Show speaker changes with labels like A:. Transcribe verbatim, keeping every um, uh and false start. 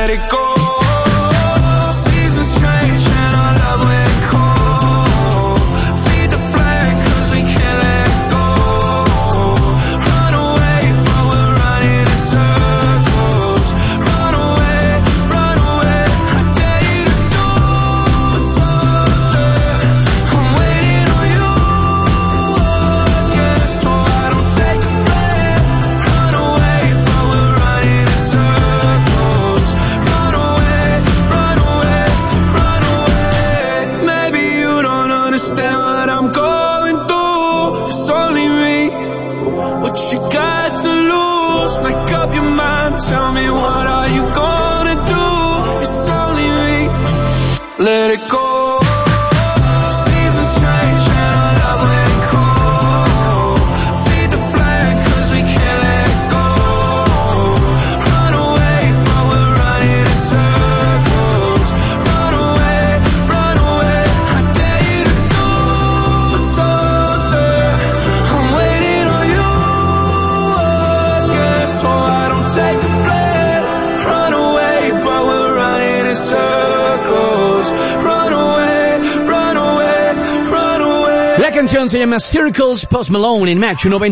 A: let it go. Seasons change and I love when it cold. Feed the flame cause we can't let go. Run away but we're running in circles. Run away, run away, I dare you to do something. I'm waiting on you again, so I don't take the blame. Run away but we're running in circles. Run away, run away, run away. Maybe you don't understand what I'm going through. It's only me. What you got to lose? Make up your mind. Tell me what are you gonna do? It's only me. Let it go. Seasons change and I love when it cold. Feed the flame cause we can't let go. Run away but we're running in circles. Run away, run away, I dare you to do something. I'm waiting on you again, so I don't take the blame. Run away but we're running in circles. Run away, run away, run away.
B: La canzone si chiama Circles, Post Malone in Match novantadue